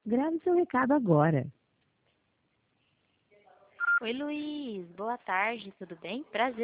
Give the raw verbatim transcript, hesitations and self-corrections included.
Grave seu recado agora. Oi, Luiz. Boa tarde, tudo bem? Prazer.